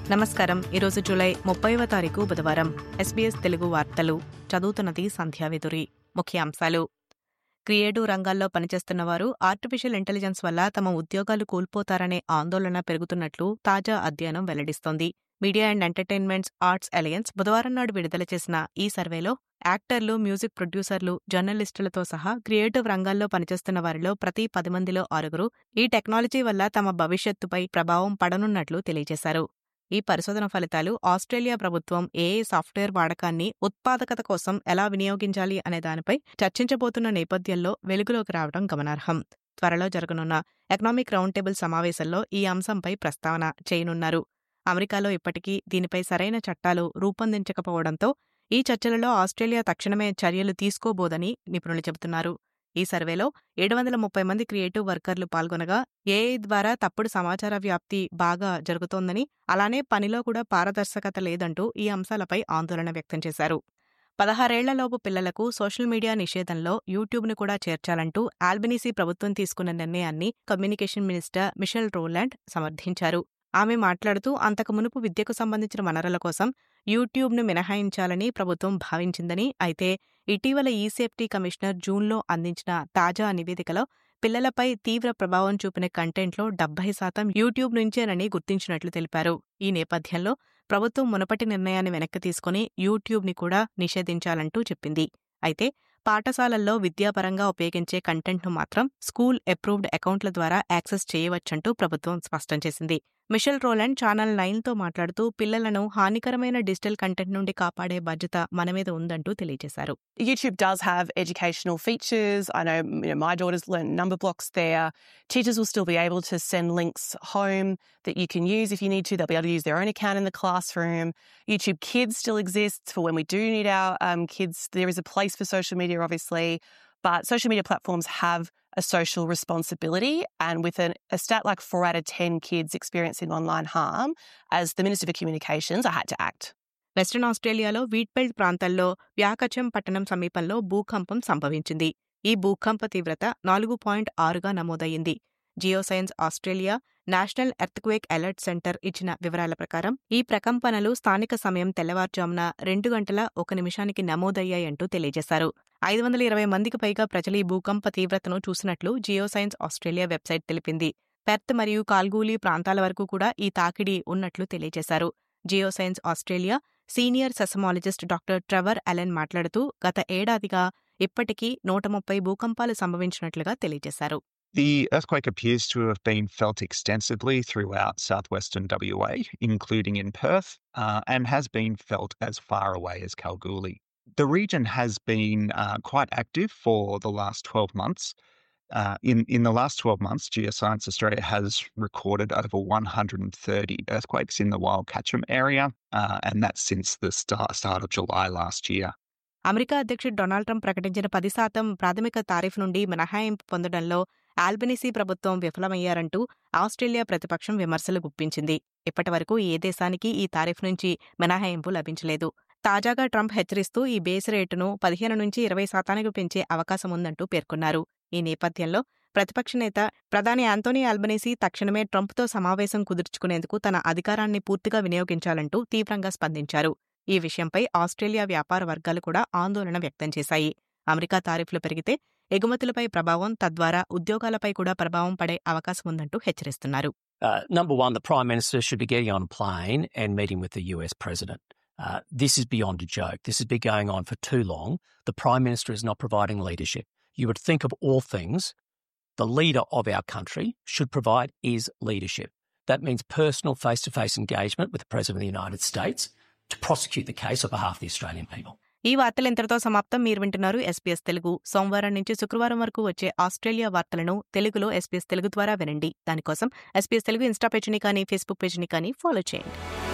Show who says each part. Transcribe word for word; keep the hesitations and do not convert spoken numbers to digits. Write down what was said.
Speaker 1: నమస్కారం. ఈరోజు జూలై ముప్పైవ తారీఖు బుధవారం. ఎస్బీఎస్ తెలుగు వార్తలు చదువుతున్నది సంధ్యావేదురి. ముఖ్యాంశాలు: క్రియేటివ్ రంగాల్లో పనిచేస్తున్న వారు ఆర్టిఫిషియల్ ఇంటెలిజెన్స్ వల్ల తమ ఉద్యోగాలు కోల్పోతారనే ఆందోళన పెరుగుతున్నట్లు తాజా అధ్యయనం వెల్లడిస్తోంది. Media and entertainments arts alliance బుధవారం నాడు విడుదల చేసిన ఈ సర్వేలో యాక్టర్లు, మ్యూజిక్ ప్రొడ్యూసర్లు, జర్నలిస్టులతో సహా క్రియేటివ్ రంగాల్లో పనిచేస్తున్న వారిలో ప్రతి పది మందిలో ఆరుగురు ఈ టెక్నాలజీ వల్ల తమ భవిష్యత్తుపై ప్రభావం పడనున్నట్లు తెలియజేశారు. ఈ పరిశోధన ఫలితాలు ఆస్ట్రేలియా ప్రభుత్వం ఏఐ సాఫ్ట్వేర్ వాడకాన్ని ఉత్పాదకత కోసం ఎలా వినియోగించాలి అనే దానిపై చర్చించబోతున్న నేపథ్యంలో వెలుగులోకి రావడం గమనార్హం. త్వరలో జరగనున్న ఎకనామిక్ రౌండ్ టేబుల్ సమావేశంలో ఈ అంశంపై ప్రస్తావన చేయనున్నారు. అమెరికాలో ఇప్పటికీ దీనిపై సరైన చట్టాలు రూపొందించకపోవడంతో ఈ చర్చలలో ఆస్ట్రేలియా తక్షణమే చర్యలు తీసుకోబోదని నిపుణులు చెబుతున్నారు. ఈ సర్వేలో ఏడు వందల ముప్పై మంది క్రియేటివ్ వర్కర్లు పాల్గొనగా ఏఐ ద్వారా తప్పుడు సమాచార వ్యాప్తి బాగా జరుగుతోందని, అలానే పనిలో కూడా పారదర్శకత లేదంటూ ఈ అంశాలపై ఆందోళన వ్యక్తం చేశారు. పదహారేళ్లలోపు పిల్లలకు సోషల్ మీడియా నిషేధంలో యూట్యూబ్ను కూడా చేర్చాలంటూ ఆల్బనీసీ ప్రభుత్వం తీసుకున్న నిర్ణయాన్ని కమ్యూనికేషన్ మినిస్టర్ మిషెల్ రోలాండ్ సమర్థించారు. ఆమె మాట్లాడుతూ, అంతకు మునుపు విద్యకు సంబంధించిన వనరుల కోసం యూట్యూబ్ను మినహాయించాలని ప్రభుత్వం భావించిందని, అయితే ఇటీవల ఈ సేఫ్టీ కమిషనర్ జూన్లో అందించిన తాజా నివేదికలో పిల్లలపై తీవ్ర ప్రభావం చూపిన కంటెంట్లో డెబ్బై శాతం యూట్యూబ్ నుంచేనని గుర్తించినట్లు తెలిపారు. ఈ నేపథ్యంలో ప్రభుత్వం మునుపటి నిర్ణయాన్ని వెనక్కి తీసుకుని యూట్యూబ్ని కూడా నిషేధించాలంటూ చెప్పింది. అయితే పాఠశాలల్లో విద్యాపరంగా ఉపయోగించే కంటెంట్ను మాత్రం స్కూల్ అప్రూవ్డ్ అకౌంట్ల ద్వారా యాక్సెస్ చేయవచ్చంటూ ప్రభుత్వం స్పష్టం చేసింది. మిషెల్ రోలాండ్ ఛానల్ నైన్తో మాట్లాడుతూ, పిల్లలను హానికరమైన డిజిటల్ కంటెంట్ నుండి కాపాడే బాధ్యత మన మీద ఉందంటూ తెలియజేశారు.
Speaker 2: YouTube does have educational features. I know, you know my daughters learn number blocks there. Teachers will still be able to send links home that you can use if you need to. They'll be able to use their own account in the classroom. YouTube Kids still exists for when we do need our um, kids. There is a place for social media, obviously, but social media platforms have a social responsibility, and with an, a stat like four out of ten kids experiencing online harm, as the Minister for Communications, I had to act.
Speaker 1: Western ఆస్ట్రేలియాలో wheatbelt ప్రాంతాల్లో వ్యాకచం పట్టణం సమీపంలో భూకంపం సంభవించింది. ఈ భూకంప తీవ్రత నాలుగు పాయింట్ ఆరుగా నమోదయ్యింది. Geoscience Australia National Earthquake Alert Centre ఇచ్చిన వివరాల ప్రకారం ఈ ప్రకంపనలు స్థానిక సమయం తెల్లవారుజామున రెండు గంటల ఒక నిమిషానికి నమోదయ్యాయంటూ తెలియజేశారు. ఐదు వందల ఇరవై మందికి పైగా ప్రజలు ఈ భూకంప తీవ్రతను చూసినట్లు జియోసైన్స్ ఆస్ట్రేలియా వెబ్సైట్ తెలిపింది. పెర్త్ మరియు కాల్గూలీ ప్రాంతాల వరకు కూడా ఈ తాకిడి ఉన్నట్లు తెలియజేశారు. Geoscience Australia senior seismologist doctor Trevor Allen మాట్లాడుతూ, గత ఏడాదిగా ఇప్పటికీ నూట ముప్పై భూకంపాలు సంభవించినట్లుగా తెలియజేశారు.
Speaker 3: The earthquake appears to have been felt extensively throughout southwestern W A, including in Perth, uh, and has been felt as far away as Kalgoorlie. The region has been uh, quite active for the last twelve months. Uh, in, in the last twelve months, Geoscience Australia has recorded over one hundred thirty earthquakes in the Wild Catcham area, uh, and that's since the start, start of July last year.
Speaker 1: America అధ్యక్షుడు Donald Trump ప్రకటించిన పది శాతం ప్రాథమిక tariff నుండి మినహాయింపు పొందడంలో Albanese ప్రభుత్వం విఫలమయ్యారంటూ Australia ప్రతిపక్షం విమర్శలు గుప్పించింది. ఇప్పటివరకు ఏ దేశానికి ఈ తారీఫ్ నుంచి మినహాయింపు లభించలేదు. తాజాగా ట్రంప్ హెచ్చరిస్తూ ఈ బేస్ రేటును పదిహేను నుంచి ఇరవై శాతానికి పెంచే అవకాశం ఉందంటూ పేర్కొన్నారు. ఈ నేపథ్యంలో ప్రతిపక్ష నేత ప్రధాని యాంతోనీ ఆల్బనీసీ తక్షణమే ట్రంప్తో సమావేశం కుదుర్చుకునేందుకు తన అధికారాన్ని పూర్తిగా వినియోగించాలంటూ తీవ్రంగా స్పందించారు. ఈ విషయంపై ఆస్ట్రేలియా వ్యాపార వర్గాలు కూడా ఆందోళన వ్యక్తం చేశాయి. అమెరికా తారీఫ్లు పెరిగితే ఎగుమతులపై ప్రభావం, తద్వారా ఉద్యోగాలపై కూడా ప్రభావం పడే అవకాశం ఉందంటూ హెచ్చరిస్తున్నారు.
Speaker 4: Uh, number one, the Prime Minister should be getting on a plane and meeting with the U S President. Uh, this is beyond a joke. This has been going on for too long. The Prime Minister is not providing leadership. You would think of all things, the leader of our country should provide is leadership. That means personal face-to-face engagement with the President of the United States to prosecute the case on behalf of the Australian people.
Speaker 1: ఈ వార్తలు ఇంతటితో సమాప్తం. మీరు వింటున్నారు SBS Telugu. సోమవారం నుంచి శుక్రవారం వరకు వచ్చే ఆస్ట్రేలియా వార్తలను తెలుగులో ఎస్బీఎస్ తెలుగు ద్వారా వినండి. దానికోసం ఎస్బీఎస్ తెలుగు ఇన్స్టా పేజీని కానీ ఫేస్బుక్ పేజీని కానీ ఫాలో చేయండి.